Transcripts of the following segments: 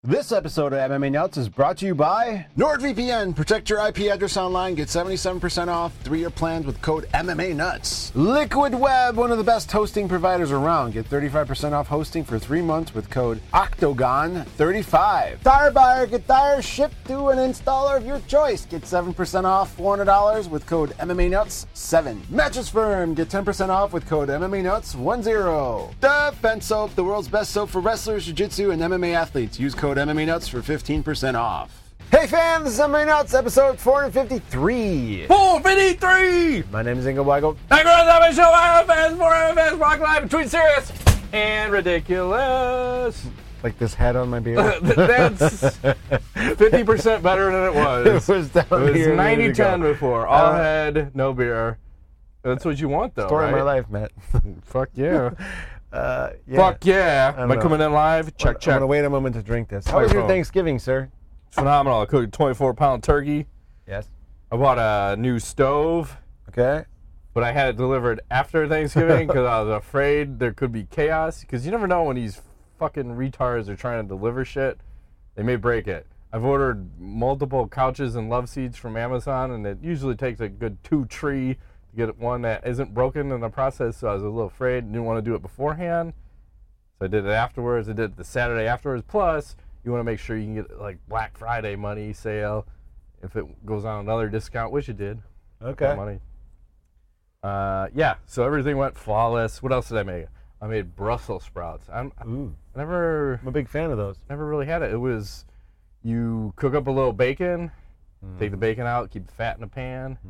This episode of MMA Nuts is brought to you by NordVPN. Protect your IP address online. Get 77% off 3-year plans with code MMA Nuts. Liquid Web, one of the best hosting providers around. Get 35% off hosting for 3 months with code OCTAGON35. Tire Buyer, get tires shipped to an installer of your choice. Get 7% off $400 with code MMA Nuts 7. Mattress Firm, get 10% off with code MMA Nuts 10. Defense Soap, the world's best soap for wrestlers, jiu-jitsu, and MMA athletes. Use code MMA Nuts for 15% off. Hey fam, this is MMA Nuts, episode 453. 453! My name is Ingo Weigel. I grew up on the show, I fans, for fans, rock live between serious and ridiculous. Like this hat on my beard. That's 50% better than it was. It was down It was here. 90-10 before. All head, no beer. That's what you want, though, Story right? of my life, Matt. Fuck yeah. Yeah. Fuck yeah. Am I know. coming in live? Check, I'm check. going to wait a moment to drink this. How was your Phone. Thanksgiving, sir? Phenomenal. I cooked a 24-pound turkey. Yes. I bought a new stove. Okay. But I had it delivered after Thanksgiving because I was afraid there could be chaos. Because you never know when these fucking retards are trying to deliver shit. They may break it. I've ordered multiple couches and love seats from Amazon, and it usually takes a good 2 tree to get one that isn't broken in the process. So I was a little afraid. Didn't want to do it beforehand. So I did it afterwards. I did it the Saturday afterwards. Plus, you want to make sure you can get like Black Friday money sale if it goes on another discount, which it did. Okay. Money. Yeah, so everything went flawless. What else did I make? I made Brussels sprouts. Ooh. I never I'm a big fan of those. really had it. It was, you cook up a little bacon, take the bacon out, keep the fat in the pan.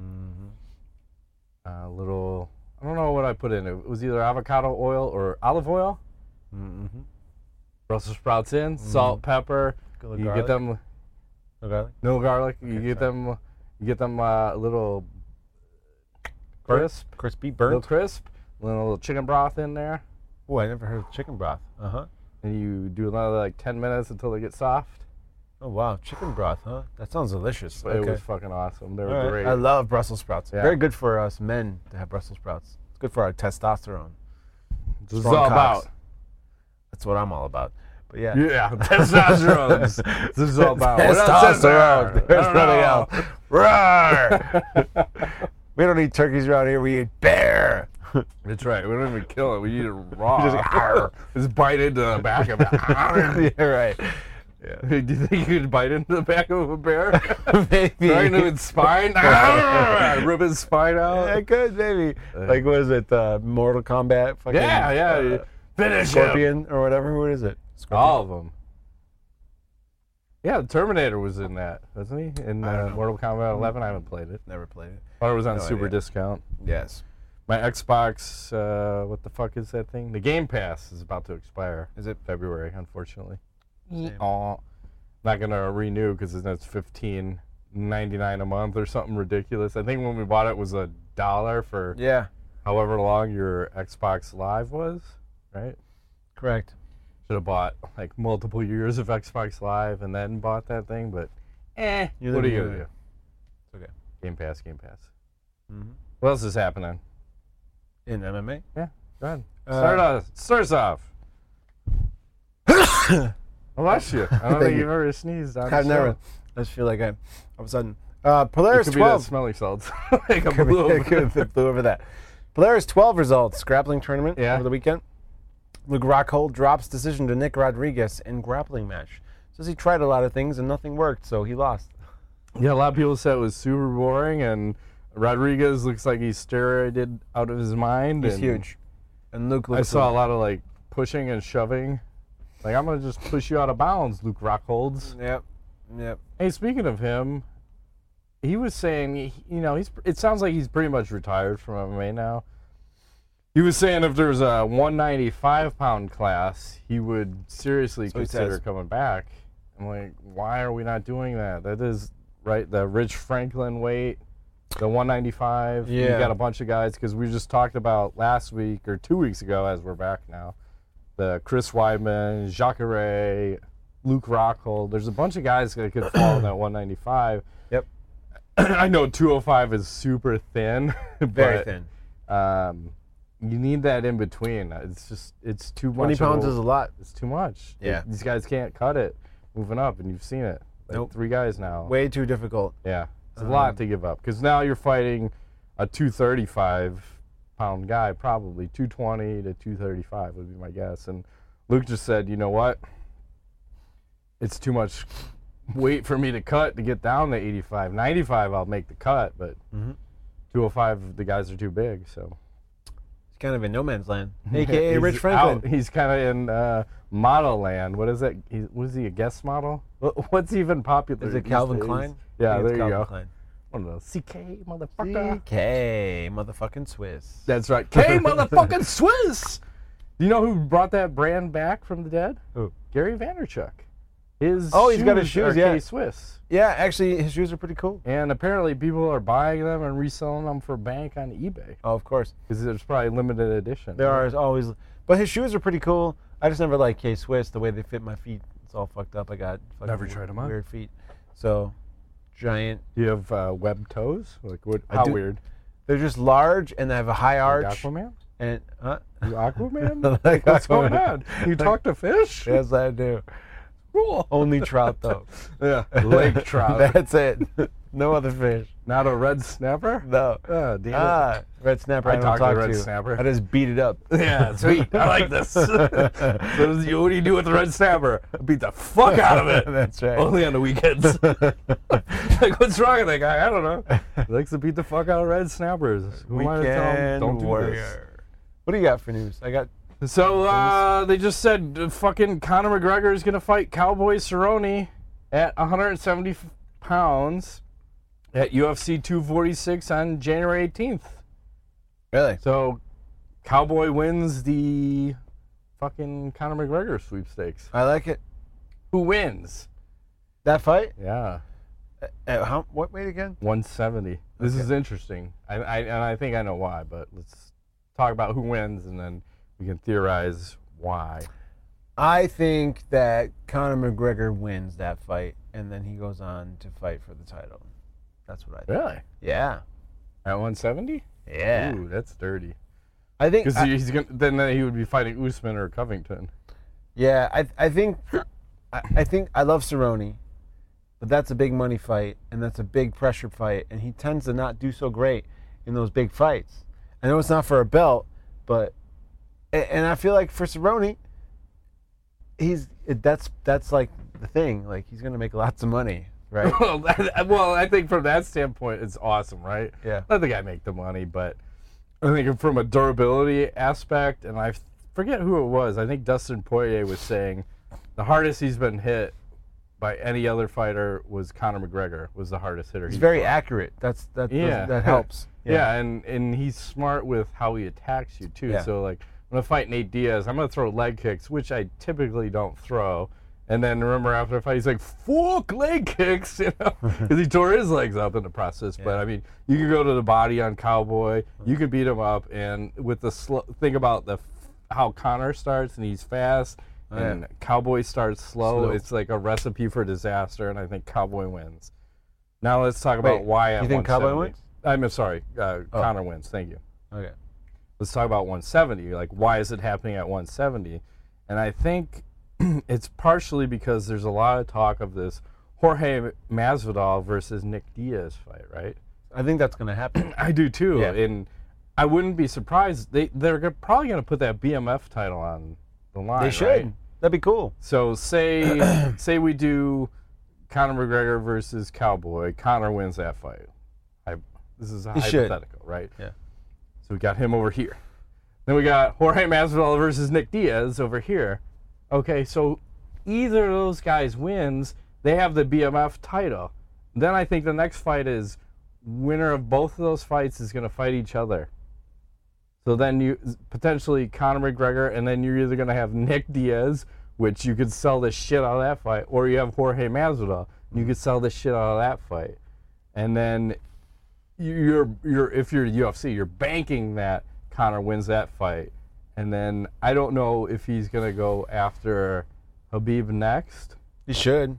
A little, I don't know what I put in it. It was either avocado oil or olive oil. Brussels sprouts in, salt, pepper. Good You garlic. get them, No garlic? no garlic. You Okay, get them a little crisp. Crispy, Little burnt? crisp. A little chicken broth in there. Oh, I never heard of chicken broth. Uh-huh. And you do another like 10 minutes until they get soft. Oh, wow. Chicken broth, huh? That sounds delicious. But it was fucking awesome. They were All right. great. I love Brussels sprouts. Yeah. Very good for us men to have Brussels sprouts. It's good for our testosterone. This is strong all cocks. about. That's what I'm all about. But yeah. Yeah, testosterone. This is all about. What else is Testosterone. there? There's I nothing don't else. Roar! We don't eat turkeys around here. We eat bear. know. That's right. We don't even kill it. We eat it raw. Just arr. Just bite into the back of it. Yeah, right. Yeah. Do you think you could bite into the back of a bear? Maybe. Right into its spine? Rip its spine out? I could, maybe. Like, what is it? Mortal Kombat? Fucking, Yeah. Finish him. Scorpion or whatever. What is it? Scorpion? All of them. Yeah, the Terminator was in that, wasn't he? In I don't know. Mortal Kombat 11, I haven't played it. Never played it. Thought it was on No super idea. discount. Yes. My Xbox, what the fuck is that thing? The Game Pass is about to expire. Is it? February, unfortunately. Same. Aw. Not gonna renew because it's $15.99 a month or something ridiculous. I think when we bought it was $1 for Yeah. however long your Xbox Live was, right? Correct. Should have bought like multiple years of Xbox Live and then bought that thing, but You what live are you in gonna do? It's okay. Game Pass. Mm-hmm. What else is happening? In MMA? Yeah, go ahead. Start us off. I lost you. I don't Thank think you. you've ever sneezed on I've the never. show. I just feel like all of a sudden. It Polaris could be that 12. smelly salts. Like a Could be- blue. could have flew over that. Polaris 12 results. Grappling tournament Yeah. over the weekend. Luke Rockhold drops decision to Nick Rodriguez in grappling match. Says he tried a lot of things and nothing worked, so he lost. Yeah, a lot of people said it was super boring, and Rodriguez looks like he's steroided out of his mind. He's and huge. And Luke I looks saw a lot of like pushing and shoving. Like, I'm gonna just push you out of bounds, Luke Rockholds. Yep. Hey, speaking of him, he was saying, it sounds like he's pretty much retired from MMA now. He was saying if there's a 195-pound class, he would seriously So he consider says. coming back. I'm like, why are we not doing that? That is, right, the Rich Franklin weight, the 195. You Yeah. got a bunch of guys, because we just talked about last week, or 2 weeks ago, as we're back now, the Chris Weidman, Jacare, Luke Rockhold. There's a bunch of guys that could fall in that 195. Yep. I know 205 is super thin. Very but, thin. You need that in between. It's too 20 much. pounds is a lot. It's too much. Yeah. These guys can't cut it. moving up, and you've seen it. Like Nope. 3 guys now. Way too difficult. Yeah, it's a lot to give up because now you're fighting a 235-pound guy, probably 220 to 235 would be my guess. And Luke just said, you know what? It's too much weight for me to cut to get down to 85. 95, I'll make the cut, but 205, the guys are too big. So He's kind of in no man's land, a.k.a. he's Rich Franklin. out. He's kind of in model land. What is it? Was he a guest model? What's even popular? Is it these Calvin days? Klein? Yeah, I think it's there you Calvin go. Klein. One of those CK motherfucker. CK, motherfucking Swiss. That's right. K motherfucking Swiss. Do you know who brought that brand back from the dead? Who? Gary Vaynerchuk. His He's got his shoes, are yeah. K-Swiss. Yeah, actually, his shoes are pretty cool. And apparently people are buying them and reselling them for bank on eBay. Oh, of course. Because there's probably limited edition. There are always, but his shoes are pretty cool. I just never liked K-Swiss, the way they fit my feet. It's all fucked up. I got fucking Never tried 'em on? weird feet. So, giant. Do you have webbed toes? Like what? I How do. weird? They're just large and they have a high Like arch. Aquaman? And You Aquaman? Like What's Aquaman. going on? You talk to fish? Yes, I do. Cool. Only trout though. Yeah. Lake trout. That's it. No other fish. Not a red snapper? No. Oh, damn it. Red snapper. I I don't talk to talk red to. snapper. I just beat it up. Yeah, sweet. I like this. So what do you do with the red snapper? Beat the fuck out of it. That's right. Only on the weekends. Like, what's wrong with that guy? I don't know. He likes to beat the fuck out of red snappers. Who am I to tell him, Weekend don't do warrior. What do you got for news? I got. this? So they just said fucking Conor McGregor is gonna fight Cowboy Cerrone at 170 pounds at UFC 246 on January 18th. Really? So Cowboy wins the fucking Conor McGregor sweepstakes. I like it. Who wins? That fight? Yeah, What weight again? 170. This Okay. is interesting. And I think I know why, but let's talk about who wins and then we can theorize why. I think that Conor McGregor wins that fight, and then he goes on to fight for the title. That's what I think. Really? Yeah. At 170? Yeah. Ooh, that's dirty. I think. Because he's gonna then he would be fighting Usman or Covington. Yeah, I think. I think I love Cerrone, but that's a big money fight, and that's a big pressure fight, and he tends to not do so great in those big fights. I know it's not for a belt, but and I feel like for Cerrone, that's like the thing. Like he's gonna make lots of money, right? Well, I think from that standpoint, it's awesome, right? Yeah. Let the guy make the money, but I think from a durability aspect, and I forget who it was. I think Dustin Poirier was saying the hardest he's been hit by any other fighter was Conor McGregor. Was the hardest hitter. He's he's very fought. accurate. That Yeah. helps. Yeah, and he's smart with how he attacks you too. Yeah. So like I'm gonna fight Nate Diaz, I'm gonna throw leg kicks, which I typically don't throw. And then remember after a fight, he's like, "Fuck leg kicks," you know, because he tore his legs up in the process. But I mean, you can go to the body on Cowboy, you can beat him up, and with the think about how Conor starts and he's fast, and Cowboy starts slow. It's like a recipe for disaster, and I think Cowboy wins. Now let's talk about why at you think Cowboy 170. wins? I'm sorry, Conor wins. Thank you. Okay. Let's talk about 170. Like, why is it happening at 170? And I think it's partially because there's a lot of talk of this Jorge Masvidal versus Nick Diaz fight, right? I think that's gonna happen. I do too, Yeah. and I wouldn't be surprised. They're probably going to put that BMF title on the line. They should. Right? That'd be cool. So say we do Conor McGregor versus Cowboy. Conor wins that fight. This is a He should. hypothetical, right? Yeah. So we got him over here. Then we got Jorge Masvidal versus Nick Diaz over here. Okay, so either of those guys wins, they have the BMF title. Then I think the next fight is winner of both of those fights is going to fight each other. So then you potentially Conor McGregor, and then you're either going to have Nick Diaz, which you could sell the shit out of that fight, or you have Jorge Masvidal, and you could sell the shit out of that fight. And then you're if you're UFC, you're banking that Conor wins that fight. And then I don't know if he's going to go after Khabib next He should.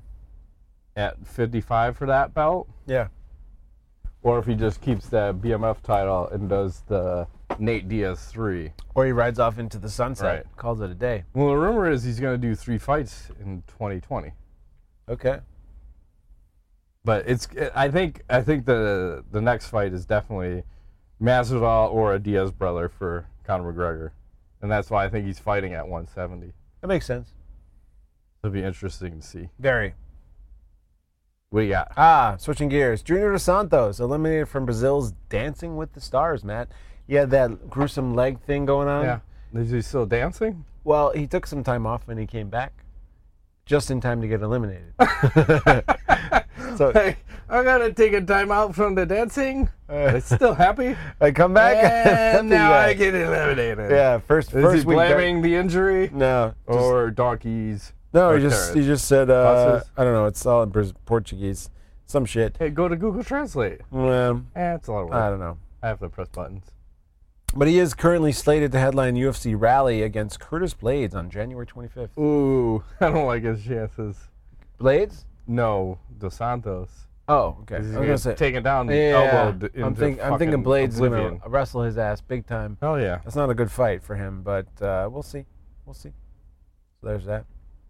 at 55 for that belt, Yeah. or if he just keeps that BMF title and does the Nate Diaz 3. Or he rides off into the sunset. Right. Calls it a day. Well, the rumor is he's going to do 3 fights in 2020. Okay. But I think the next fight is definitely Masvidal or a Diaz brother for Conor McGregor, and that's why I think he's fighting at 170. That makes sense. It'll be interesting to see. Very. What do you got? Switching gears. Junior Dos Santos eliminated from Brazil's Dancing with the Stars, Matt. He had that gruesome leg thing going on. Yeah. Is he still dancing? Well, he took some time off and he came back just in time to get eliminated. So Hey, I gotta take a time out from the dancing. It's still happy. I come back And now Yeah. I get eliminated. Yeah, first Is he week. blaming the injury? No. Or donkeys? No, or he carrots? just said, Buses? I don't know, it's all in Portuguese. Some shit. Hey, go to Google Translate. It's a lot of work. I don't know. I have to press buttons. But he is currently slated to headline UFC Rally against Curtis Blades on January 25th. Ooh, I don't like his chances. Blades? No, Dos Santos. Oh, okay. I was He's gonna gonna say. take it down, Yeah, elbowed into I'm thinking fucking Blades is oblivion. gonna wrestle his ass big time. Oh yeah. That's not a good fight for him, but we'll see. We'll see. So there's that.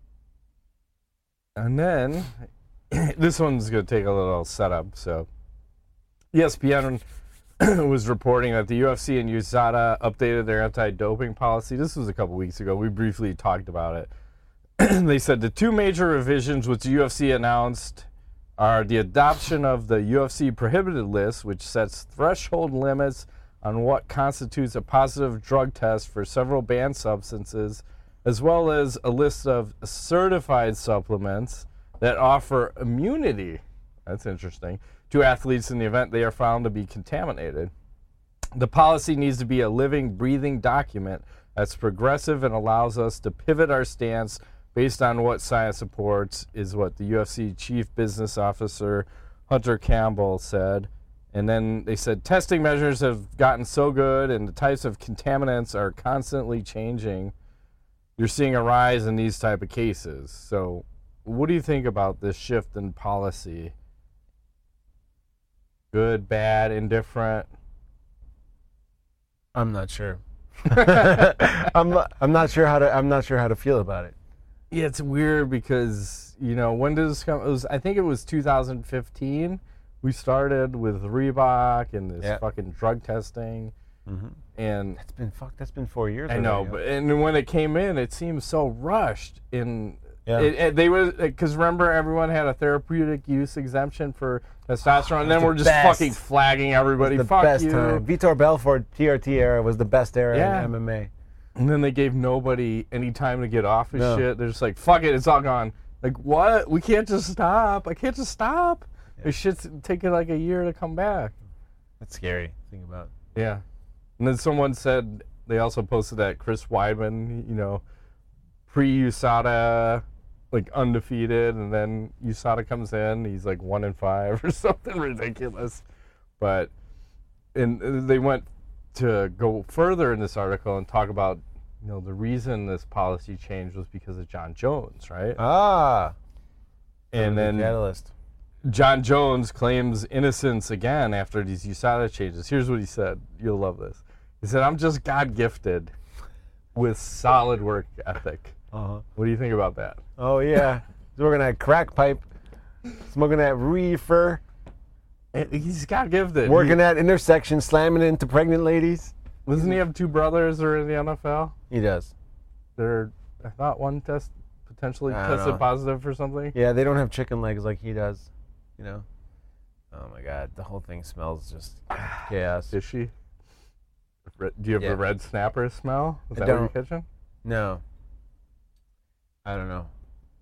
And then this one's gonna take a little setup. So ESPN was reporting that the UFC and USADA updated their anti-doping policy. This was a couple weeks ago. We briefly talked about it. They said the two major revisions which the UFC announced are the adoption of the UFC prohibited list, which sets threshold limits on what constitutes a positive drug test for several banned substances, as well as a list of certified supplements that offer immunity. That's interesting. To athletes in the event they are found to be contaminated. The policy needs to be a living, breathing document that's progressive and allows us to pivot our stance based on what science supports, is what the UFC chief business officer Hunter Campbell said. And then they said testing measures have gotten so good and the types of contaminants are constantly changing. You're seeing a rise in these type of cases. So what do you think about this shift in policy? Good, bad, indifferent? I'm not sure. I'm not sure how to feel about it. Yeah, it's weird because, when did this come? I think it was 2015. We started with Reebok and this fucking drug testing. Mm-hmm. And that's been 4 years. I know, and when it came in, it seemed so rushed. Because remember, everyone had a therapeutic use exemption for testosterone, and then we're just fucking flagging everybody. The Fuck best you. time. Vitor Belfort TRT era was the best era in MMA. And then they gave nobody any time to get off his shit. They're just like, fuck it, it's all gone. Like, what? We can't just stop. I can't just stop. Yeah. This shit's taking like a year to come back. That's scary to think about. Yeah. And then someone said, they also posted that Chris Weidman, pre-USADA, like undefeated, and then USADA comes in, he's like 1-5 or something ridiculous. But, and they went to go further in this article and talk about, the reason this policy changed was because of John Jones, right? And then catalyst. John Jones claims innocence again after these USADA changes. Here's what he said. You'll love this. He said, "I'm just God gifted with solid work ethic." Uh-huh. What do you think about that? Oh yeah, he's working that crack pipe, smoking that reefer. He's God gifted. Working that intersection, slamming into pregnant ladies. Doesn't he have two brothers that are in the NFL? He does. I thought one potentially tested positive for something. Yeah, they don't have chicken legs like he does. Oh my God, the whole thing smells just chaos. Fishy. Do you have the red snapper smell? Is that what you're catching? No. I don't know.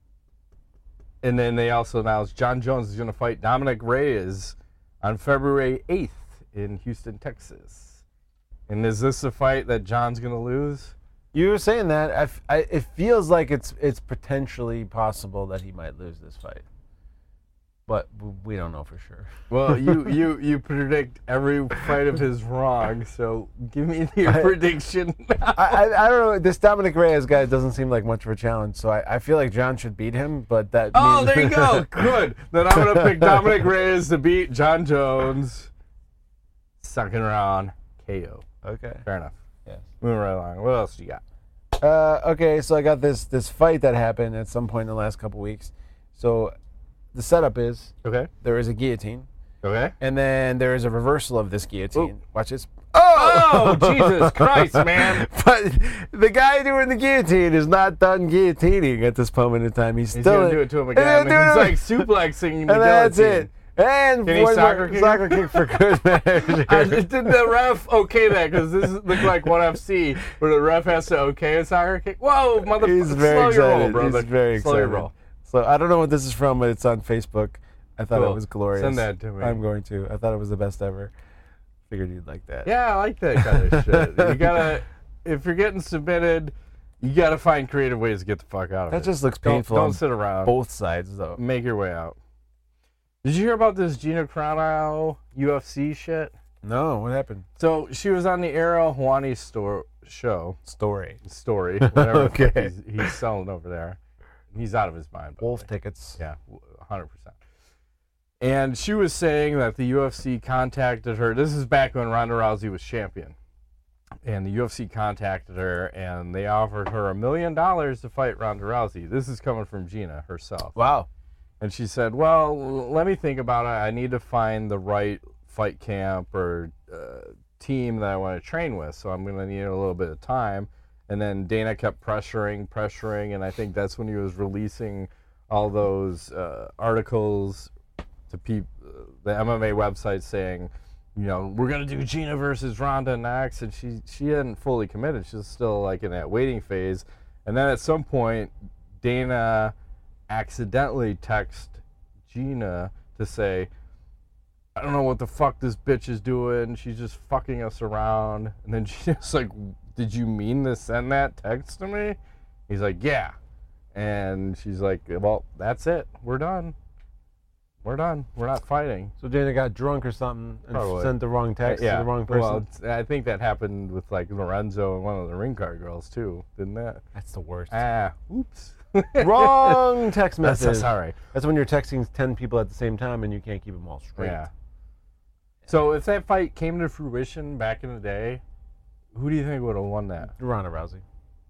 And then they also announced John Jones is going to fight Dominic Reyes on February 8th in Houston, Texas. And is this a fight that John's going to lose? You were saying that. It feels like it's potentially possible that he might lose this fight. But we don't know for sure. Well, you predict every fight of his wrong, so give me your prediction. I don't know. This Dominic Reyes guy doesn't seem like much of a challenge, so I feel like John should beat him, but that means... there you go. Good. Then I'm going to pick Dominic Reyes to beat John Jones. Second round KO. Okay. Fair enough. Yes. Moving right along. What else do you got? Okay, so I got this fight that happened at some point in the last couple weeks. So the setup is Okay. there is a guillotine, Okay. and then there is a reversal of this guillotine. Ooh. Watch this. Oh, Jesus Christ, man. But the guy doing the guillotine is not done guillotining at this moment in time. He's He's still going to do it to him again. He's like suplexing the and that's guillotine. it. And Can he one soccer more kick? soccer kick for good measure. Did the ref okay that? Because this looked like ONE FC, where the ref has to okay a soccer kick. Whoa, motherfucker! He's very Slow your roll, excited. brother. He's very Slow your excited. roll. So I don't know what this is from, but it's on Facebook. I thought Cool. it was glorious. Send that to me. I'm going to. I thought it was the best ever. Figured you'd like that. Yeah, I like that kind of shit. You gotta, if you're getting submitted, you gotta find creative ways to get the fuck out of That it. just looks Don't- painful. Don't on sit around. both sides, though. Make your way out. Did you hear about this Gina Carano UFC shit? No, what happened? So she was on the Ariel Helwani show. Story. Story. Whatever the fuck Okay. he's selling over there. He's out of his mind. by the Wolf way. tickets. Yeah, 100%. And she was saying that the UFC contacted her. This is back when Ronda Rousey was champion. And the UFC contacted her, and they offered her $1 million to fight Ronda Rousey. This is coming from Gina herself. Wow. And she said, well, let me think about it. I need to find the right fight camp or team that I want to train with. So I'm going to need a little bit of time. And then Dana kept pressuring. And I think that's when he was releasing all those articles to the MMA website saying, you know, we're going to do Gina versus Ronda next. And she hadn't fully committed. She was still like in that waiting phase. And then at some point, Dana accidentally text Gina to say, I don't know what the fuck this bitch is doing. She's just fucking us around. And then she's like, did you mean to send that text to me? He's like, yeah. And she's like, well, that's it. We're done. We're done. We're not fighting. So Dana got drunk or something and Probably. sent the wrong text to the wrong person. Well, I think that happened with like Lorenzo and one of the ring card girls too, didn't that? That's the worst. Oops. Wrong text That's message. sorry. That's when you're texting 10 people at the same time and you can't keep them all straight. Yeah. So if that fight came to fruition back in the day, who do you think would have won that? Ronda Rousey.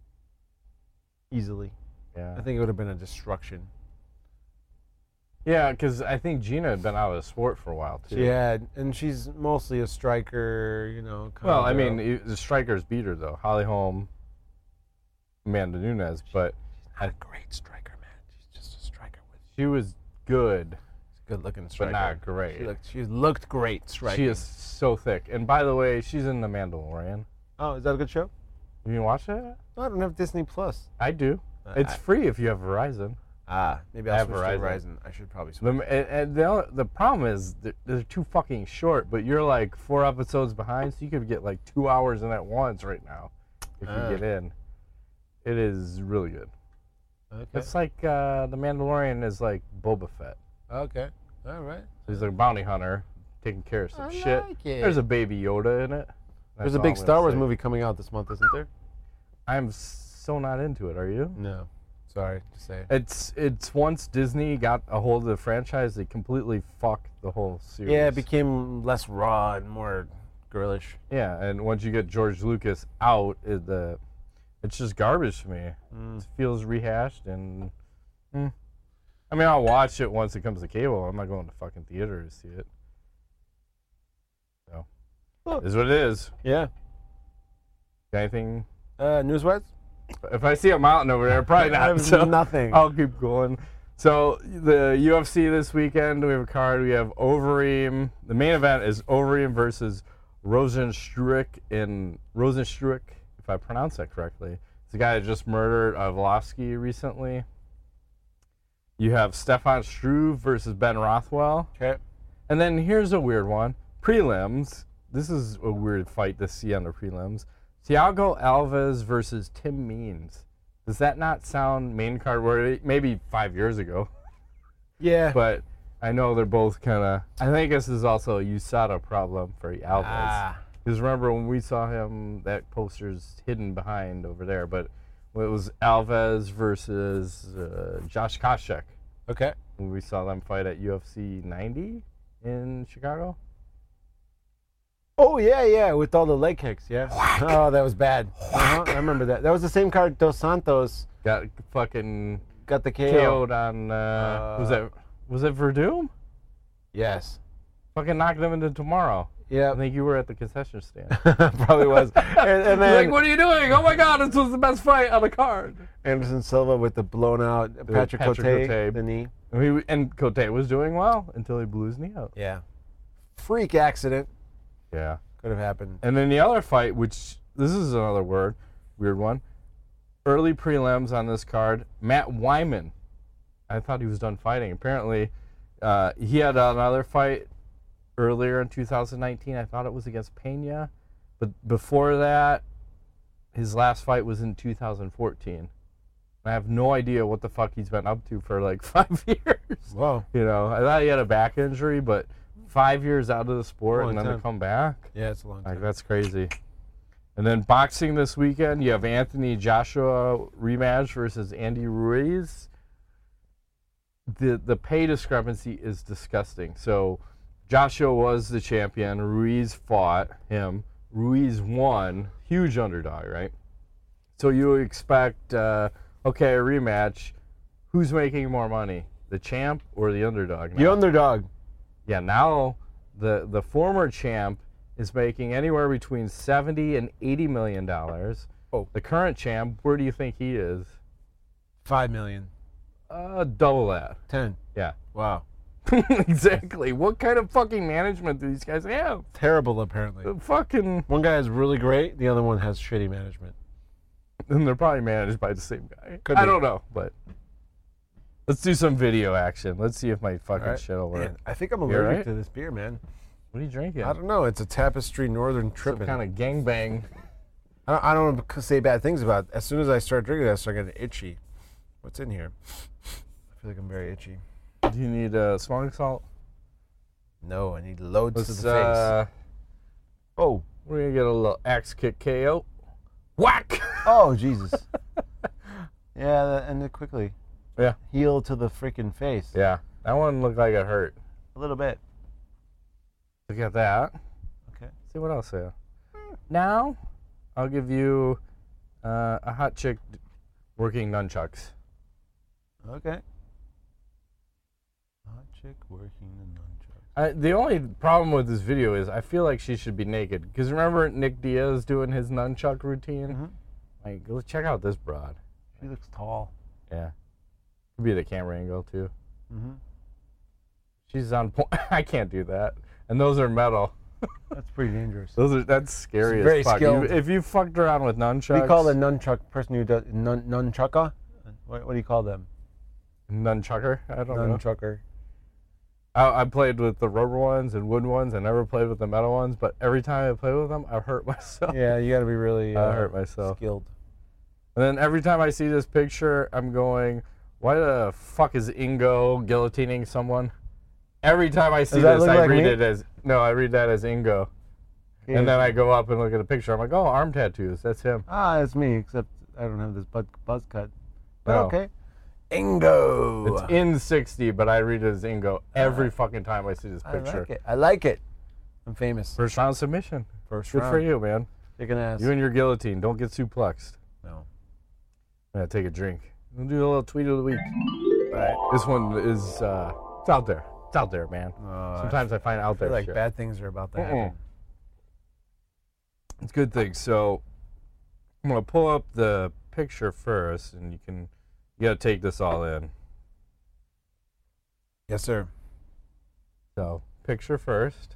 Easily. Yeah. I think it would have been a destruction. Yeah, because I think Gina had been out of the sport for a while too. She had, and she's mostly a striker, you know. kind Well, of I girl. mean, the strikers beat her though. Holly Holm, Amanda Nunes, but Not a great striker, man. She's just a striker with. she was good, She's a good-looking but striker. not great. She looked great striking. She is so thick. And by the way, she's in The Mandalorian. Oh, is that a good show? You can watch it? No, I don't have Disney Plus. I do. It's free if you have Verizon. Maybe I I'll have switch to Verizon. Verizon. I should probably switch. The problem is that they're too fucking short, but you're like 4 episodes behind, so you could get like 2 hours in at once right now if you get in. It is really good. Okay. It's like The Mandalorian is like Boba Fett. Okay. All right. He's a bounty hunter taking care of some I shit. like it. There's a baby Yoda in it. There's That's a all big I'm gonna Star Wars say. movie coming out this month, isn't there? I'm so not into it. Are you? No. Sorry to say. It's once Disney got a hold of the franchise, they completely fucked the whole series. Yeah, it became less raw and more girlish. Yeah, and once you get George Lucas out, it's just garbage to me. It feels rehashed, and I mean, I'll watch it once it comes to cable. I'm not going to fucking theater to see it. So, is what it is. Yeah. Got anything? News-wise? If I see a mountain over there, probably I not. have So nothing. I'll keep going. So the UFC this weekend, we have a card. We have Overeem. The main event is Overeem versus Rosenstruik, if I pronounce that correctly. It's the guy that just murdered Volosky recently. You have Stefan Struve versus Ben Rothwell. Okay. And then here's a weird one. Prelims. This is a weird fight to see on the prelims. Thiago Alves versus Tim Means. Does that not sound main card worthy? Maybe 5 years ago. Yeah. But I know they're both kind of... I think this is also a USADA problem for Alves. Because remember when we saw him, that poster's hidden behind over there. But it was Alves versus Josh Koscheck. Okay. When we saw them fight at UFC 90 in Chicago. Oh, yeah, with all the leg kicks, yeah. Oh, that was bad. I remember that. That was the same card Dos Santos Got fucking got the KO. KO'd on, who's that? Was it Verdum? Yes. Fucking knocked them into tomorrow. Yeah. I think you were at the concession stand. Probably was. And then Like, what are you doing? Oh my God, this was the best fight on the card. Anderson Silva with the blown out Patrick Cote, Cote. the knee. And Cote was doing well until he blew his knee out. Yeah. Freak accident. Yeah. Could have happened. And then the other fight, which this is another weird one. Early prelims on this card, Matt Wyman. I thought he was done fighting. Apparently, he had another fight earlier in 2019. I thought it was against Pena. But before that, his last fight was in 2014. I have no idea what the fuck he's been up to for like 5 years. Whoa. You know, I thought he had a back injury, but 5 years out of the sport and then to come back. Yeah, it's a long time. Like, that's crazy. And then boxing this weekend, you have Anthony Joshua rematch versus Andy Ruiz. The pay discrepancy is disgusting. So Joshua was the champion. Ruiz fought him. Ruiz won. Huge underdog, right? So you expect, okay, a rematch. Who's making more money? The champ or the underdog? The underdog. Yeah, now the former champ is making anywhere between $70 and $80 million. Oh. The current champ, where do you think he is? $5 million. Double that. 10. Yeah. Wow. Exactly. What kind of fucking management do these guys have? Terrible, apparently. Fucking. One guy is really great. The other one has shitty management. And they're probably managed by the same guy. Could I be. don't know, but let's do some video action. Let's see if my fucking All right. shit will work. Man, I think I'm You allergic alright? to this beer, man. What are you drinking? I don't know. It's a Tapestry Northern Some Trippin'. kind of gangbang. I don't want to say bad things about it. As soon as I start drinking it, I start getting itchy. What's in here? I feel like I'm very itchy. Do you need smelling salt? No, I need loads Let's, to the face. Oh. We're going to get a little axe kick KO. Whack! Oh, Jesus. Yeah, that ended quickly. Yeah. Heel to the freaking face. Yeah. That one looked like it hurt. A little bit. Look at that. Okay. See what else there. Now, I'll give you a hot chick working nunchucks. Okay. Hot chick working the nunchucks. The only problem with this video is I feel like she should be naked. Because remember Nick Diaz doing his nunchuck routine? Mm-hmm. Like, go check out this broad. She looks tall. Yeah. Could be the camera angle, too. Mm-hmm. She's on point. I can't do that. And those are metal. That's pretty dangerous. That's scary She's very as fuck. skilled. If you fucked around with nunchucks. We call the nunchuck person who does nunchucker. What do you call them? Nunchucker? I don't know. Nunchucker. I played with the rubber ones and wood ones. I never played with the metal ones, but every time I play with them, I hurt myself. Yeah, you got to be really I hurt myself. skilled. And then every time I see this picture, I'm going, why the fuck is Ingo guillotining someone? Every time I see Does that this, look I like read me? it as, no, I read that as Ingo. Yeah. And then I go up and look at the picture. I'm like, oh, arm tattoos. That's him. Ah, it's me, except I don't have this buzz cut. But No. okay. Ingo. It's in 60, but I read it as Ingo every fucking time I see this picture. I like it. I'm famous. First round submission. First Good round. for you, man. Kicking ass. You and your guillotine. Don't get suplexed. No. I'm going to take a drink. We'll do a little tweet of the week. All right. This one is, it's out there. It's out there, man. Sometimes I find out I there feel like shit. bad things are about to happen. It's good things. So I'm going to pull up the picture first, and you got to take this all in. Yes, sir. So, picture first.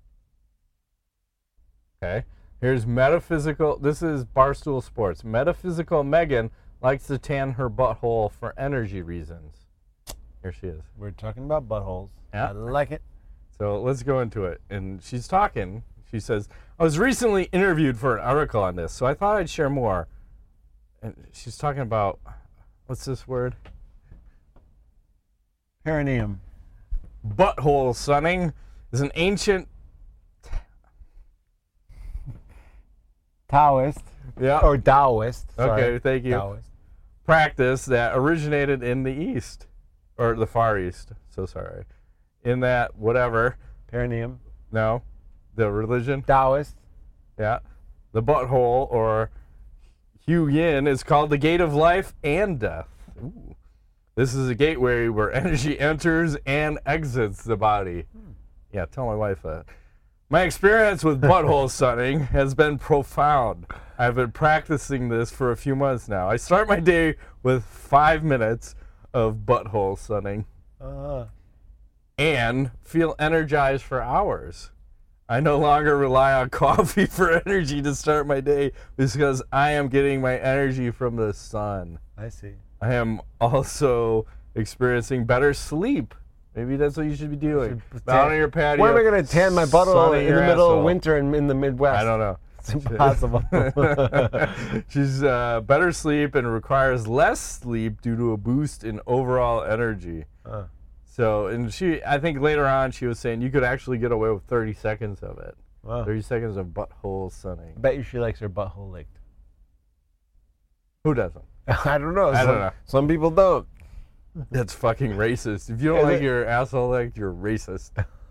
Okay. Here's Metaphysical. This is Barstool Sports. Metaphysical Megan likes to tan her butthole for energy reasons. Here she is. We're talking about buttholes. Yeah. I like it. So, let's go into it. And she's talking. She says, I was recently interviewed for an article on this, so I thought I'd share more. And she's talking about, what's this word? Perineum. Butthole sunning is an ancient Taoist. yeah, Or Taoist. Sorry. okay, thank you. Taoist. Practice that originated in the East, or the Far East. So sorry. In that whatever, Perineum. no, the religion, Taoist. yeah, the butthole or Hu Yin is called the gate of life and death. Ooh. This is a gateway where energy enters and exits the body. Yeah, tell my wife that. My experience with butthole sunning has been profound. I've been practicing this for a few months now. I start my day with 5 minutes of butthole sunning and feel energized for hours. I no longer rely on coffee for energy to start my day because I am getting my energy from the sun. I see. I am also experiencing better sleep. Maybe that's what you should be doing. Out on your patio. Where am I going to tan my butthole sunning in the your middle asshole. of winter in the Midwest? I don't know. It's impossible. She's better sleep and requires less sleep due to a boost in overall energy. So, and I think later on she was saying you could actually get away with 30 seconds of it. Wow. 30 seconds of butthole sunning. I bet you she likes her butthole licked. Who doesn't? I don't know. I don't know. Some people don't. That's fucking racist. If you don't Is like it? your asshole licked, you're racist.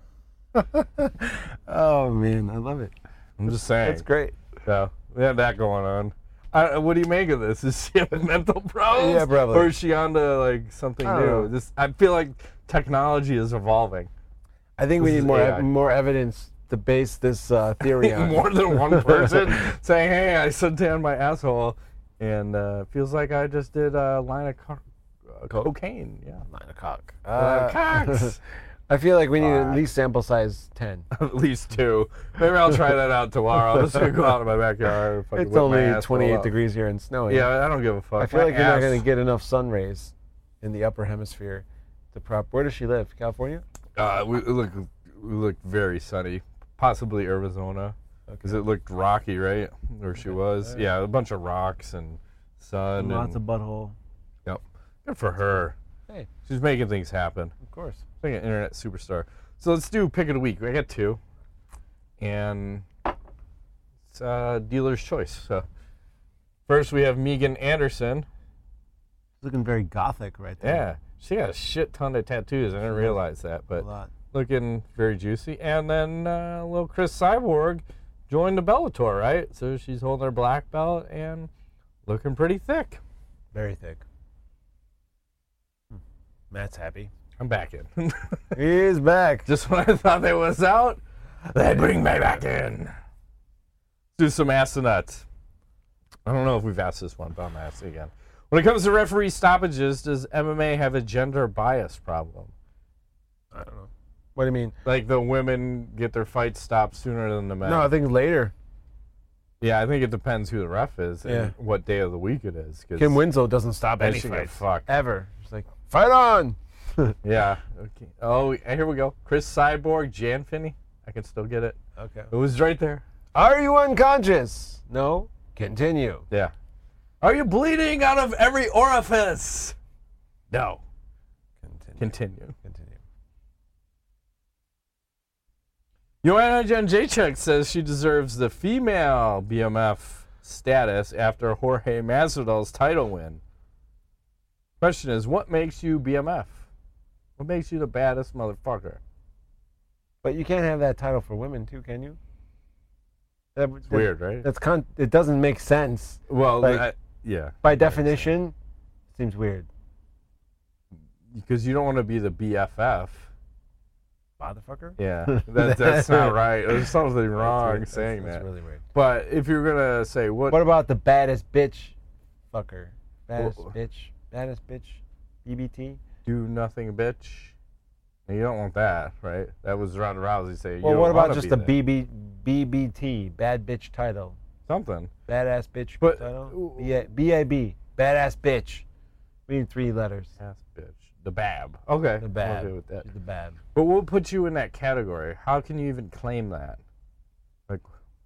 Oh, man. I love it. I'm just saying. That's great. So, we have that going on. What do you make of this? Is she have mental problems? Yeah, probably. Or is she on to like something I don't new? know. I feel like technology is evolving. I think we This need is more AI. more evidence to base this theory on. More than one person saying, "Hey, I suntan my asshole," and feels like I just did a line of cocaine. Yeah, Line of cock. cocks. I feel like we need at least sample size 10. At least 2. Maybe I'll try that out tomorrow. I'm just gonna go out in my backyard. fucking It's whip my only asshole 28 out. degrees here and snowing. Yeah, I don't give a fuck. I feel My like you're not ass- going to get enough sun rays in the upper hemisphere to prop. Where does she live? California? We look very sunny. Possibly Arizona, because it looked rocky, right? Where she was. Yeah, a bunch of rocks and sun. Lots and, of butthole. Yep. Good for her. Hey, She's making things happen. of course. She's like an internet superstar. So let's do pick of the week. I got 2, and it's dealer's choice. So first we have Megan Anderson. Looking very gothic right there. Yeah, she got a shit ton of tattoos. I didn't realize that, A but lot. looking very juicy. And then little Chris Cyborg joined the Bellator, right? So she's holding her black belt and looking pretty thick. Very thick. Matt's happy. I'm back in. He's back. Just when I thought they was out, they bring me back in. Do some ass and nuts. I don't know if we've asked this one, but I'm asking again. When it comes to referee stoppages, does MMA have a gender bias problem? I don't know. What do you mean? Like the women get their fights stopped sooner than the men? No, I think later. Yeah, I think it depends who the ref is and Yeah. what day of the week it is. 'Cause Kim Winslow doesn't stop that any shit get fights. fucked. Ever. She's like, fight on! Yeah. Okay. Oh, here we go. Chris Cyborg, Jan Finney. I can still get it. Okay. It was right there. Are you unconscious? No? Continue. Yeah. Are you bleeding out of every orifice? No. Continue. Continue. Joanna Jędrzejczyk says she deserves the female BMF status after Jorge Masvidal's title win. Question is, what makes you BMF? What makes you the baddest motherfucker? But you can't have that title for women too, can you? It's weird, right? It doesn't make sense. Well, like- yeah. By definition, it seems weird. Because you don't want to be the BFF. Motherfucker? Yeah, that's not right. There's something wrong That's saying that's that. really weird. But if you're gonna say what, What about the baddest bitch fucker? Baddest Well- bitch, BBT? do nothing, bitch. And you don't want that, right? That was Ronda Rousey saying. Well, you what don't about wanna just be the that. BBT, bad bitch title? Something. Badass bitch But- title? BAB, badass bitch. We need 3 letters. Ass bitch. The Bab. Okay. The I'm bad. okay with that. She's the bad. But we'll put you in that category. How can you even claim that? Like,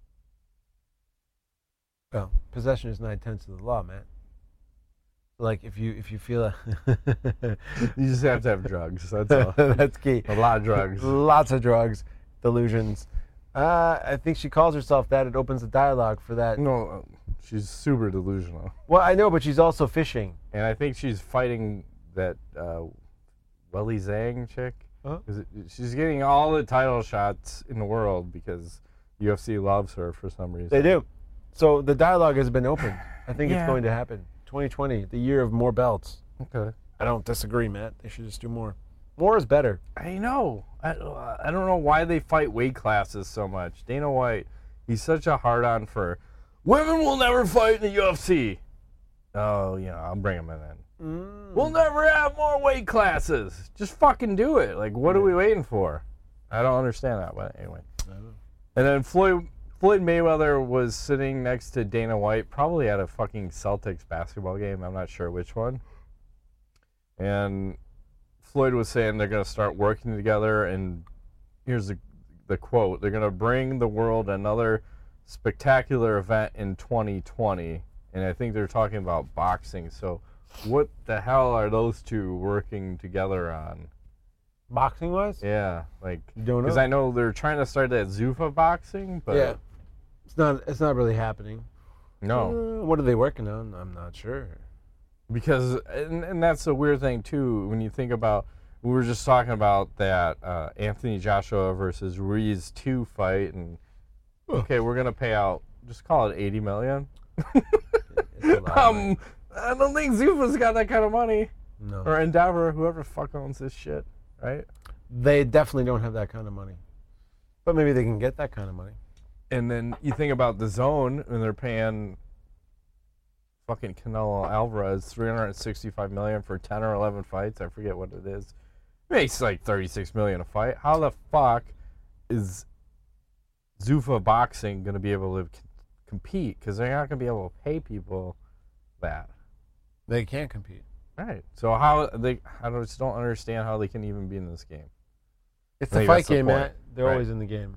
Well, possession is 9/10 of the law, man. Like if you feel you just have to have drugs. That's all. that's key. A lot of drugs. Lots of drugs, delusions. I think she calls herself that. It opens the dialogue for that. No, she's super delusional. Well, I know, but she's also fishing. And I think she's fighting that Weili Zhang chick. Huh? She's getting all the title shots in the world because UFC loves her for some reason. They do. So the dialogue has been opened. I think Yeah. it's going to happen. 2020, the year of more belts. Okay. I don't disagree, Matt. They should just do more. More is better. I know. I don't know why they fight weight classes so much. Dana White, he's such a hard-on for women will never fight in the UFC. Oh, yeah, I'll bring them in. We'll never have more weight classes. Just fucking do it. Like, what are we waiting for? I don't understand that, but anyway. And then Floyd Mayweather was sitting next to Dana White, probably at a fucking Celtics basketball game. I'm not sure which one. And Floyd was saying they're going to start working together, and here's the quote. They're going to bring the world another spectacular event in 2020. And I think they're talking about boxing. So what the hell are those two working together on? Boxing-wise? Yeah, like, You don't know? because I know they're trying to start that Zuffa boxing, but Yeah. It's not really happening. no. What are they working on? I'm not sure. Because, and that's a weird thing, too, when you think about, we were just talking about that Anthony Joshua versus Ruiz 2 fight, and, okay, we're going to pay out, just call it $80 million. It's a lot of money. I don't think Zuffa's got that kind of money. No. Or Endeavor, whoever the fuck owns this shit, right? They definitely don't have that kind of money. But maybe they can get that kind of money. And then you think about the Zone, and they're paying fucking Canelo Alvarez $365 million for 10 or 11 fights. I forget what it is. Makes like $36 million a fight. How the fuck is Zuffa Boxing going to be able to compete? Because they're not going to be able to pay people that. They can't compete. Right. So I just don't understand how they can even be in this game. It's I the think fight that's the game, point. Matt. They're Right. always in the game.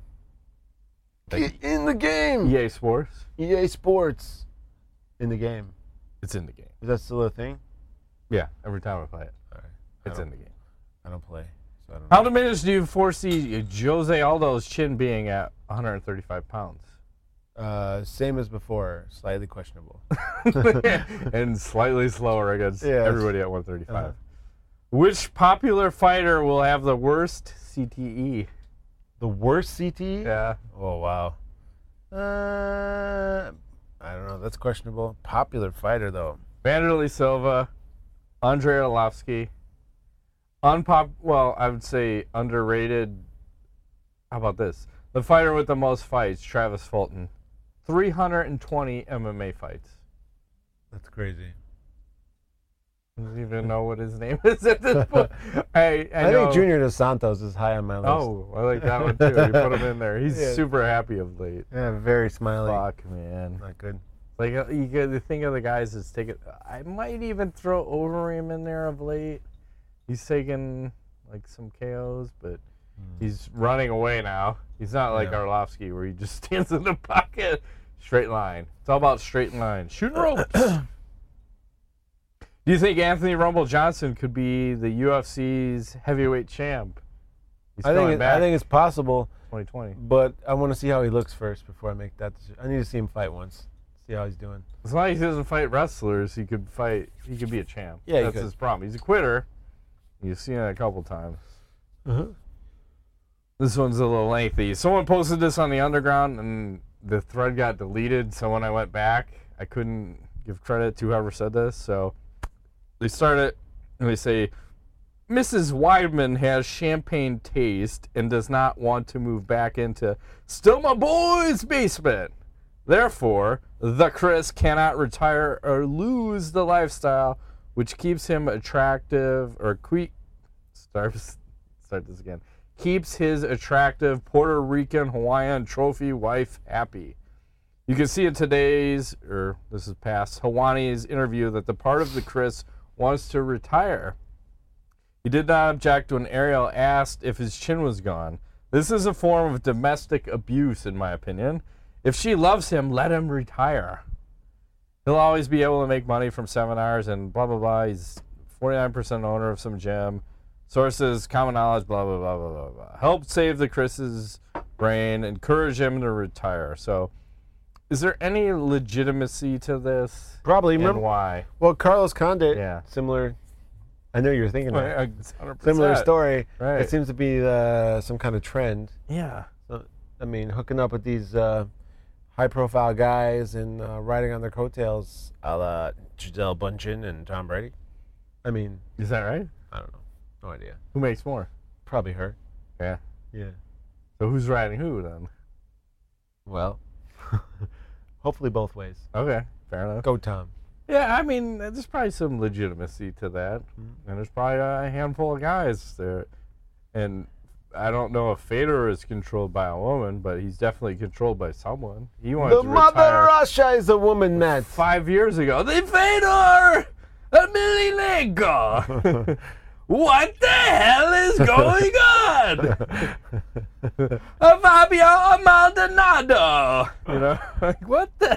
Like, Get in the game! EA Sports, EA Sports. In the game. it's in the game. Is that still a thing? Yeah, every time I play it, All right. it's in the game. I don't play, so I don't How know. diminished do you foresee Jose Aldo's chin being at 135 pounds? Same as before. Slightly questionable. And slightly slower against Yeah, everybody at 135. uh-huh. Which popular fighter will have the worst CTE? The worst CTE? Yeah. Oh, wow. I don't know. That's questionable. Popular fighter, though. Vanderlei Silva, Andrei Arlovsky. Well, I would say underrated. How about this? The fighter with the most fights, Travis Fulton. 320 MMA fights. That's crazy. I don't even know what his name is at this point. I I know. think Junior Dos Santos is high on my list. Oh, I like that one too. You put him in there. He's Yeah. super happy of late. Yeah, very smiley. Fuck, man. Not good. Like, you got to think of the guys that's taking. I might even throw Overeem in there of late. He's taking like some KOs, but he's running away now. He's not like Yeah. Arlovsky where he just stands in the pocket, straight line. It's all about straight line. Shooting ropes. Do you think Anthony Rumble Johnson could be the UFC's heavyweight champ? He's I coming back think it's possible, 2020. but I want to see how he looks first before I make that decision. I need to see him fight once. See how he's doing. As long as he doesn't fight wrestlers, he could be a champ. Yeah, he that's could. his problem. He's a quitter. You've seen it a couple times. Uh-huh. This one's a little lengthy. Someone posted this on the underground, and the thread got deleted. So when I went back, I couldn't give credit to whoever said this. So they start it, and they say, Mrs. Weidman has champagne taste and does not want to move back into still my boy's basement. Therefore, the Chris cannot retire or lose the lifestyle which keeps him attractive keeps his attractive Puerto Rican Hawaiian trophy wife happy. You can see in today's, or this is past, Hawani's interview that the part of the Chris wants to retire. He did not object when Ariel asked if his chin was gone. This is a form of domestic abuse, in my opinion. If she loves him, let him retire. He'll always be able to make money from seminars and blah, blah, blah. He's 49% owner of some gym. Sources, common knowledge, blah, blah, blah, blah, blah, blah. Help save the Chris's brain, encourage him to retire. So, is there any legitimacy to this? Probably. And Remember, why? well, Carlos Condit, Yeah. similar. I know you were thinking that. 100%. Similar story. Right. It seems to be some kind of trend. Yeah. So, I mean, hooking up with these high-profile guys and riding on their coattails, a la Gisele Bundchen and Tom Brady. I mean, Is that right? I don't know. No idea. Who makes more? Probably her. Yeah. Yeah. So who's riding who then? Well, hopefully both ways. Okay, fair enough. Go Tom. Yeah, I mean, there's probably some legitimacy to that, and there's probably a handful of guys there, and I don't know if Fedor is controlled by a woman, but he's definitely controlled by someone. He wanted The to Mother retire Russia is a woman, Matt. 5 years ago. The Fedor Emelianenko. What the hell is going on? Fabio Maldonado. You know, like what the?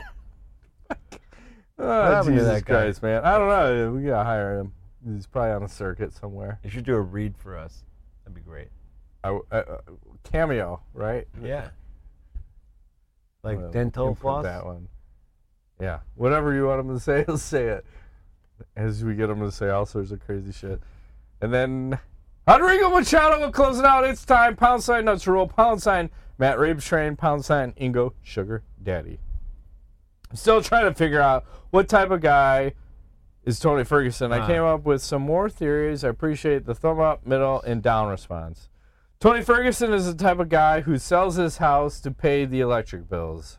Oh, happened to Jesus that guy? Christ, man! I don't know. We gotta hire him. He's probably on a circuit somewhere. You should do a read for us. That'd be great. Cameo, right? Yeah. Like Well, dental input floss? That one. Yeah. Whatever you want him to say, he'll say it. As we get him to say all sorts of crazy shit. And then Rodrigo Machado will close it out. It's time. # Nuts Rule. # Matt Rabe's Train. # Ingo Sugar Daddy. I'm still trying to figure out what type of guy is Tony Ferguson. I came up with some more theories. I appreciate the thumb up, middle, and down response. Tony Ferguson is the type of guy who sells his house to pay the electric bills.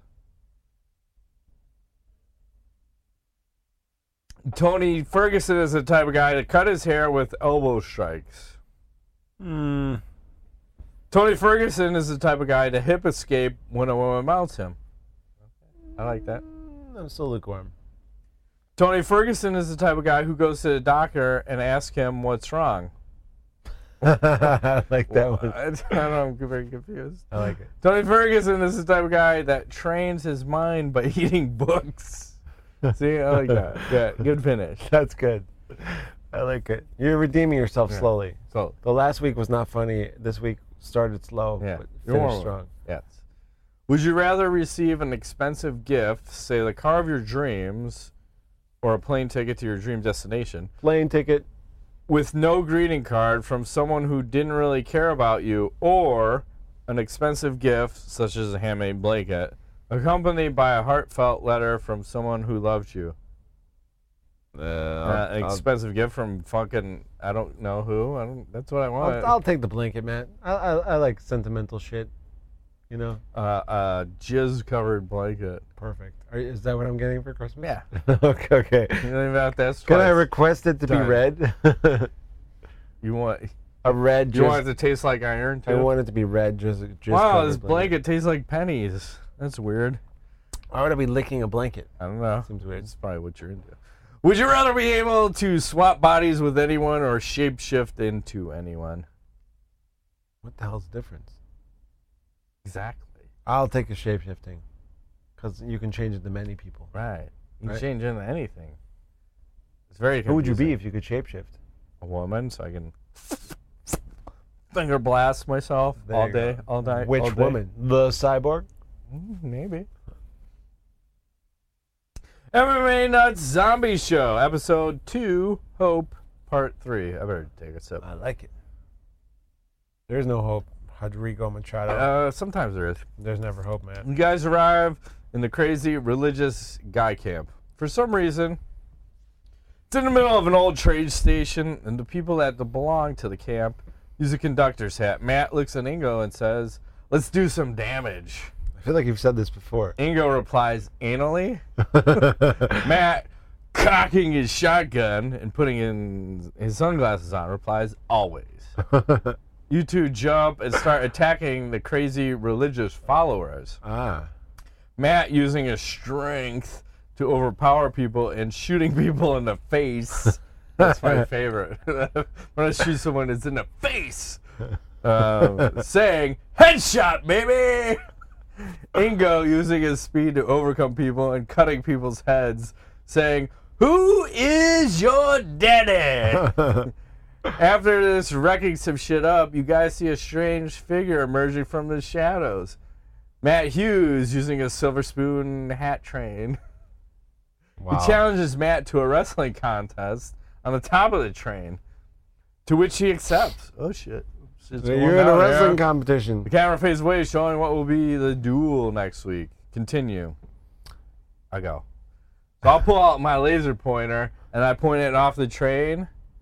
Tony Ferguson is the type of guy to cut his hair with elbow strikes. Tony Ferguson is the type of guy to hip escape when a woman mounts him. I like that. I'm still lukewarm. Tony Ferguson is the type of guy who goes to the doctor and asks him what's wrong. I like that one. I don't know, I'm very confused. I like it. Tony Ferguson is the type of guy that trains his mind by eating books. See, I like that. Yeah, good finish. That's good. I like it. You're redeeming yourself slowly. So, The last week was not funny. This week started slow, yeah, but you're finished warm. strong. Yes. Would you rather receive an expensive gift, say the car of your dreams, or a plane ticket to your dream destination, Plane ticket. with no greeting card from someone who didn't really care about you, or an expensive gift, such as a handmade blanket, accompanied by a heartfelt letter from someone who loved you? An expensive gift from fucking, I don't know who. That's what I want. I'll take the blanket, man. I like sentimental shit. You know? Jizz-covered blanket. Perfect. Is that what I'm getting for Christmas? Yeah. Okay. You know about that? Can I request it to be Done. red? You want? A red. You want it to taste like iron too? I want it to be red. Just wow, covered this blanket tastes like pennies. That's weird. Why would I be licking a blanket? I don't know. Seems weird. That's probably what you're into. Would you rather be able to swap bodies with anyone or shapeshift into anyone? What the hell's the difference? Exactly. I'll take the shape-shifting. Because you can change it to many people. Right. You can Right. change into anything. It's very confusing. Who would you be if you could shapeshift? A woman, so I can finger blast myself There all you day, go. all night. Which all day. woman? The cyborg? Maybe. MMA Nuts Zombie Show, Episode 2, Hope, Part 3. I better take a sip. I like it. There's no hope. Rodrigo Machado. Sometimes there is. There's never hope, man. You guys arrive in the crazy religious guy camp. For some reason, it's in the middle of an old trade station, and the people that belong to the camp use a conductor's hat. Matt looks at Ingo and says, "Let's do some damage." I feel like you've said this before. Ingo replies, "Anally?" Matt, cocking his shotgun and putting in his sunglasses on, replies, "Always." You two jump and start attacking the crazy religious followers. Matt using his strength to overpower people and shooting people in the face. That's my favorite. When I shoot someone, it's in the face. Saying, "Headshot, baby!" Ingo using his speed to overcome people and cutting people's heads, saying, "Who is your daddy?" After this wrecking some shit up, you guys see a strange figure emerging from the shadows. Matt Hughes using a silver spoon hat train. Wow. He challenges Matt to a wrestling contest on the top of the train, to which he accepts. Oh, shit. Shit's going You're in a down wrestling there. competition. The camera fades away, showing what will be the duel next week. Continue. I go. So I'll pull out my laser pointer, and I point it off the train,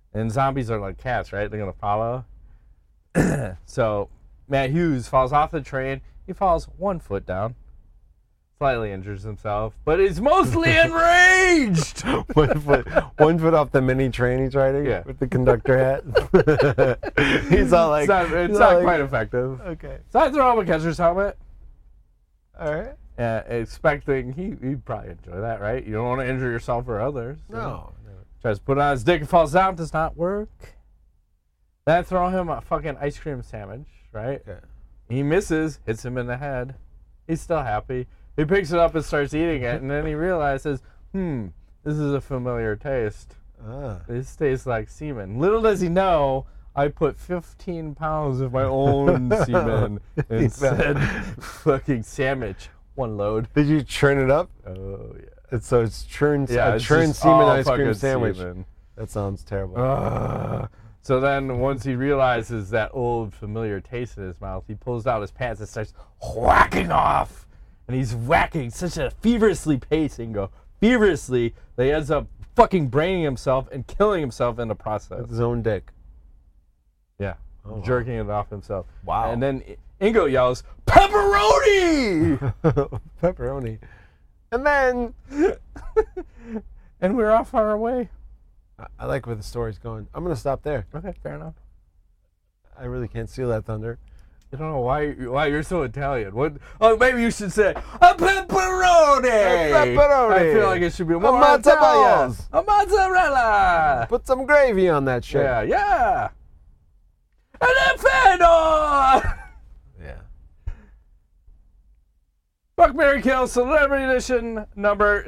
And zombies are like cats, right? They're going to follow. So Matt Hughes falls off the train. He falls 1 foot down. Slightly injures himself, but is mostly enraged. 1 foot off the mini train he's riding with the conductor hat. He's all like, it's not quite effective. Okay. So I throw him a catcher's helmet. All right. Expecting he'd probably enjoy that, right? You don't want to injure yourself or others. So. No. Tries to put it on his dick and falls down. Does not work. Then I throw him a fucking ice cream sandwich, right? Okay. He misses, hits him in the head. He's still happy. He picks it up and starts eating it, and then he realizes, this is a familiar taste. This tastes like semen. Little does he know, I put 15 pounds of my own semen in said fucking sandwich. One load. Did you churn it up? Oh, yeah. It's churned It's semen just all ice cream fucking sandwich. semen. That sounds terrible. So then once he realizes that old familiar taste in his mouth, he pulls out his pants and starts whacking off. And he's whacking such a feverishly feverishly, that he ends up fucking braining himself and killing himself in the process. With his own dick. Yeah. Jerking it off himself. Wow. And then Ingo yells, "Pepperoni!" Pepperoni. And then... and we're off our way. I like where the story's going. I'm going to stop there. Okay, fair enough. I really can't steal that thunder. I don't know why you're so Italian. What? Oh, maybe you should say a pepperoni. A pepperoni. I feel like it should be more mozzarella. A mozzarella. Put some gravy on that shit. Yeah. An Alfredo. Yeah. Fuck, Marry, Kill, Celebrity Edition number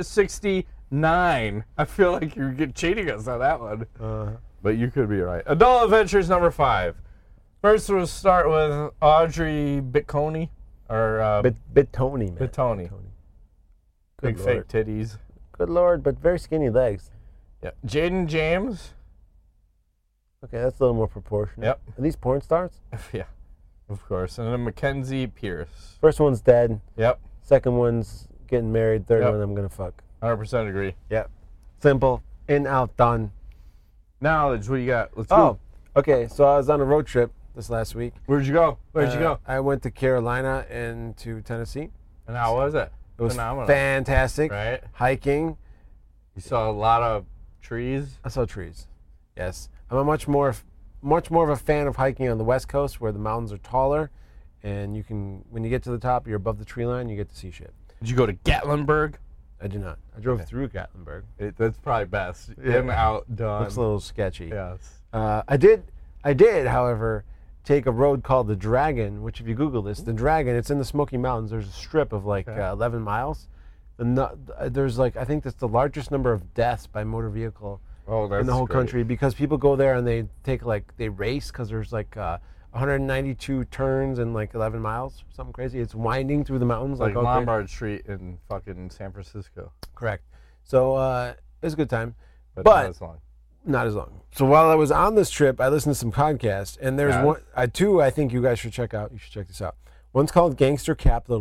69. I feel like you're cheating us on that one. But you could be right. Adult Adventures number 5. First, we'll start with Audrey Bittoni, or Bittoni, man. Bittoni. Big fake titties. Good lord, but very skinny legs. Yeah. Jaden James. Okay, that's a little more proportionate. Yep. Are these porn stars? Yeah, of course. And then Mackenzie Pierce. First one's dead. Yep. Second one's getting married. Third one I'm gonna fuck. 100% agree. Yep. Simple. In, out, done. Knowledge. What you got? Let's go. Okay. So I was on a road trip this last week. Where'd you go? Where'd you go? I went to Carolina and to Tennessee. And how was it? It was phenomenal. Fantastic. Right? Hiking. You saw a lot of trees. I saw trees. Yes. I'm a much more of a fan of hiking on the West Coast where the mountains are taller, and you can, when you get to the top, you're above the tree line, you get to see shit. Did you go to Gatlinburg? I did not. I drove through Gatlinburg. That's probably best. In, out, done. Looks a little sketchy. Yes. I did, however, take a road called the Dragon, which if you Google this, the Dragon, it's in the Smoky Mountains. There's a strip of like 11 miles. There's like, I think that's the largest number of deaths by motor vehicle in the whole country, because people go there and they take they race because there's like 192 turns in like 11 miles, something crazy. It's winding through the mountains. Like Lombard Street in fucking San Francisco. Correct. So it was a good time. But not as long. Not as long. So while I was on this trip, I listened to some podcasts, and there's two I think you guys should check out. You should check this out. One's called Gangster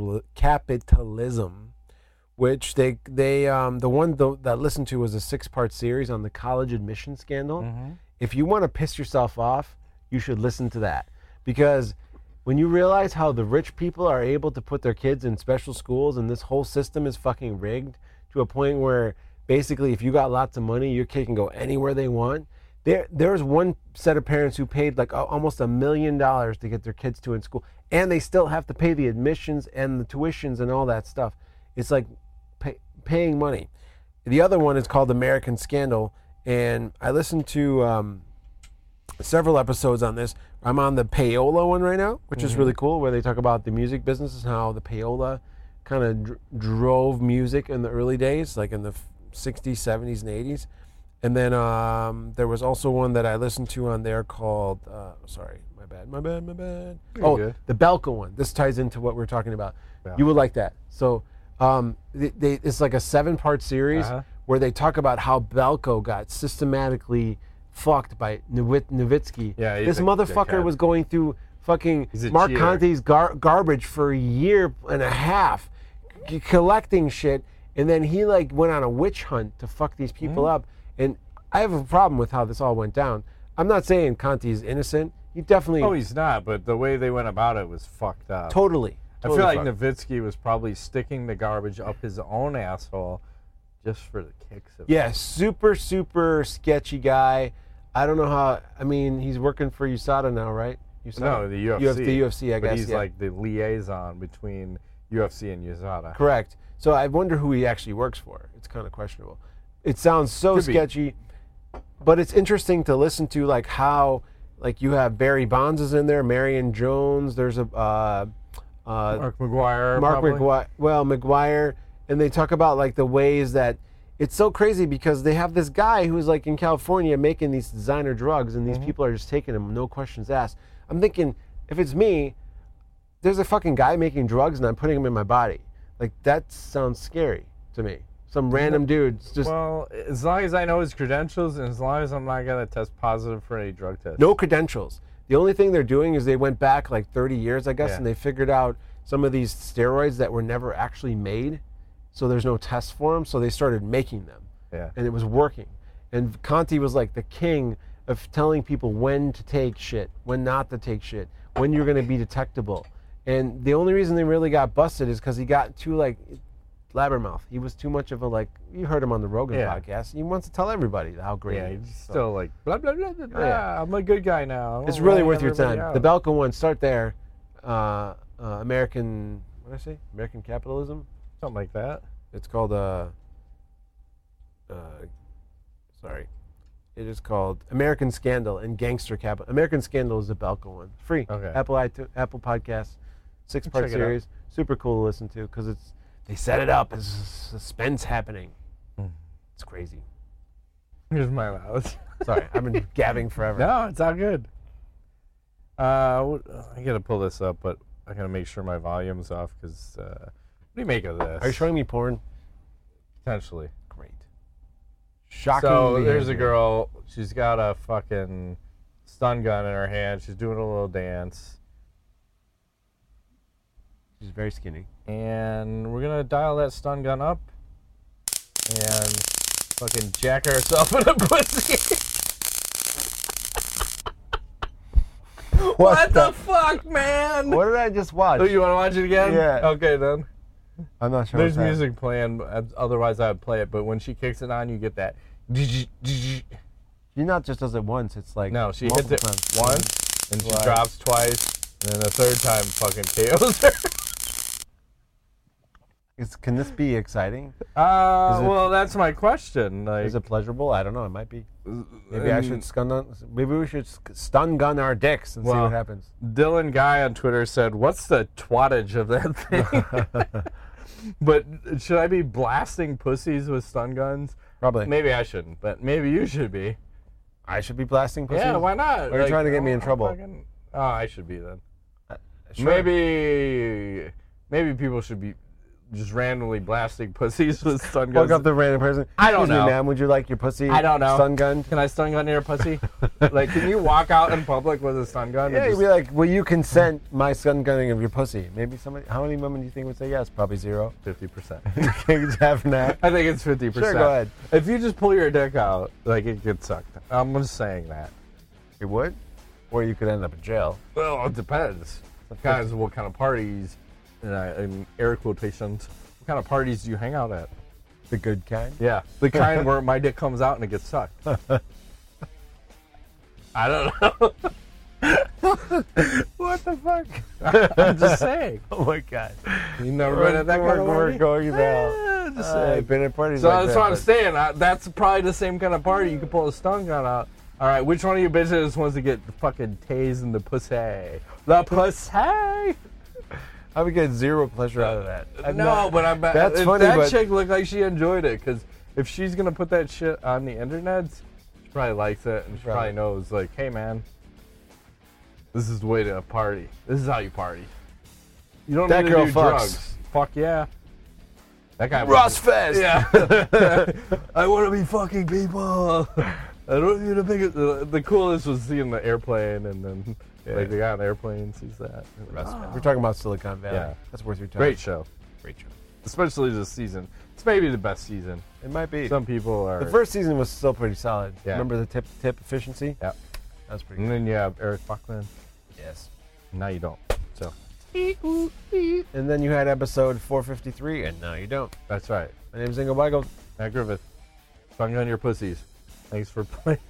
Capitalism, which the one that I listened to was a 6-part series on the college admission scandal. Mm-hmm. If you want to piss yourself off, you should listen to that, because when you realize how the rich people are able to put their kids in special schools and this whole system is fucking rigged to a point where basically if you got lots of money, your kid can go anywhere they want. There's one set of parents who paid like almost $1 million to get their kids to in school, and they still have to pay the admissions and the tuitions and all that stuff. It's like paying money. The other one is called American Scandal, and I listened to several episodes on this. I'm on the payola one right now, which is really cool, where they talk about the music business and how the payola kind of drove music in the early days, like in the 60s, 70s, and 80s. And then there was also one that I listened to on there called, my bad. Good. The Belko one. This ties into what we're talking about. Yeah. You would like that. So it's like a 7-part series where they talk about how Belko got systematically fucked by Nowitzki. Yeah, this motherfucker was going through fucking Mark cheater. Conte's garbage for a year and a half, collecting shit, and then he like went on a witch hunt to fuck these people up. And I have a problem with how this all went down. I'm not saying Conti's innocent. He definitely... Oh, he's not, but the way they went about it was fucked up. Totally. I feel like Nowitzki was probably sticking the garbage up his own asshole just for the kicks of it. Yeah, super, super sketchy guy. I don't know how... I mean, he's working for USADA now, right? USADA? No, the UFC. The UFC, I guess. But he's like the liaison between UFC and USADA. Correct. So I wonder who he actually works for. It's kind of questionable. It sounds so Could be. sketchy, but it's interesting to listen to, like, how, like, you have Barry Bonds is in there, Marion Jones, there's a... Mark McGuire. Mark probably. McGuire, McGuire, and they talk about like the ways that it's so crazy because they have this guy who's like in California making these designer drugs, and these people are just taking them, no questions asked. I'm thinking, if it's me, there's a fucking guy making drugs and I'm putting them in my body. Like, that sounds scary to me. Some random dude's just Well, as long as I know his credentials and as long as I'm not going to test positive for any drug test. no credentials. The only thing they're doing is they went back like 30 years, I guess, Yeah. and they figured out some of these steroids that were never actually made. So there's no test for them. So they started making them. Yeah. And it was working. And Conti was like the king of telling people when to take shit, when not to take shit, when you're going to be detectable. And the only reason they really got busted is because he got too like blabbermouth. He was too much of a like, you heard him on the Rogan Yeah. podcast. He wants to tell everybody how great Yeah, he is. he's So still like, blah, blah, blah, blah, blah. yeah. I'm a good guy now. it's I'll really rat worth your everybody time. out. The Belka one, start there. American, what did I say? American capitalism? Something like that. It's called sorry. It is called American Scandal and Gangster Capital. American Scandal is the Belka one. Free. Okay. Apple Podcasts. 6-part Check it out. series. Super cool to listen to because they set it up as suspense happening. It's crazy. Here's my mouse. Sorry, I've been gabbing forever. No, it's all good. I gotta pull this up, but I gotta make sure my volume's off because what do you make of this? Are you showing me porn? Potentially. Great. Shocking. So there's a behavior. girl. She's got a fucking stun gun in her hand. She's doing a little dance, She's very skinny. and we're gonna dial that stun gun up and fucking jack herself in the pussy. What the fuck, man? What did I just watch? Oh, you want to watch it again? Yeah. Okay, then. I'm not sure. There's what's that. music playing. Otherwise, I would play it. But when she kicks it on, you get that. She not just does it once. It's like No, she hits multiple it times. once, and she Twice. drops twice, and then the third time fucking KOs her. Can this be exciting? Well, that's my question. Like, Is it pleasurable? I don't know. It might be. Maybe I should Maybe we should stun gun our dicks and see Well, what happens. Dylan Guy on Twitter said, "What's the twattage of that thing?" But should I be blasting pussies with stun guns? Probably. Maybe I shouldn't, but maybe you should be. I should be blasting pussies. Yeah, why not? Or are you trying to get me in I'm trouble? Oh, I should be then. Sure. Maybe people should be just randomly blasting pussies with stun Walk guns. up to a random person. I don't Excuse know. me, ma'am. Would you like your pussy? I don't know. Stun gun. Can I stun gun your pussy? Like, can you walk out in public with a stun gun? Yeah, and you'd be like, will you consent my stun gunning of your pussy? Maybe somebody. How many women do you think would say yes? Probably 0. 50%. Okay, just having that. I think it's 50%. Sure, go ahead. If you just pull your dick out, like, it gets sucked. I'm just saying that. It would, or you could end up in jail. Well, it depends. Guys, what kind of parties, in air quotations, what kind of parties do you hang out at? The good kind. Yeah, the kind where my dick comes out and it gets sucked. I don't know. What the fuck? I'm just saying. Oh my god. You never been at that kind of We're party? going to hell. Yeah, just saying. I've been at parties So like that's that. what I'm but- saying. That's probably the same kind of party. You can pull a stun gun out. All right, which one of you bitches wants to get fucking tased in the pussy? The pussy. I would get zero pleasure out of that. But I bet That's if funny, that but- chick looked like she enjoyed it, because if she's gonna put that shit on the internet, she probably likes it, and she Right. probably knows, like, hey man, this is the way to party. This is how you party. You don't That need girl to do fucks. drugs. Fuck yeah. That guy. Ross Fest. Yeah. I want to be fucking people. I don't need to pick it. The coolest was seeing the airplane, and then like the guy on the airplane sees that. We're talking about Silicon Valley. Yeah. That's worth your time. Great show. Great show. especially this season. It's maybe the best season. It might be. Some people are. The first season was still pretty solid. Yeah. Remember the tip efficiency? Yeah. That was pretty And good. then you have Eric Buckland. Yes. Now you don't. So And then you had episode 453, and now you don't. that's right. My name's Ingo Weigel. Matt Griffith. Tongue on your pussies. Thanks for playing.